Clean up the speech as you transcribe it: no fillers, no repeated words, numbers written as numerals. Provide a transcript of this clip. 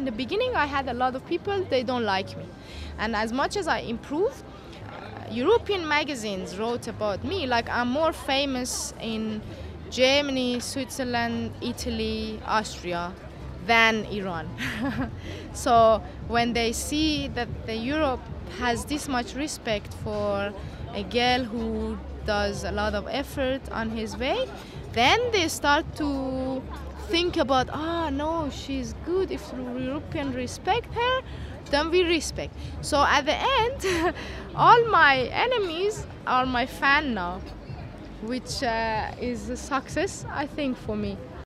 in the beginning, I had a lot of people, they don't like me. And as much as I improved, European magazines wrote about me, like I'm more famous in Germany, Switzerland, Italy, Austria than Iran. So when they see that the Europe has this much respect for a girl who does a lot of effort on his way, then they start to think about, no, she's good. If European respect her, then we respect. So at the end, all my enemies are my fan now, which is a success, I think, for me.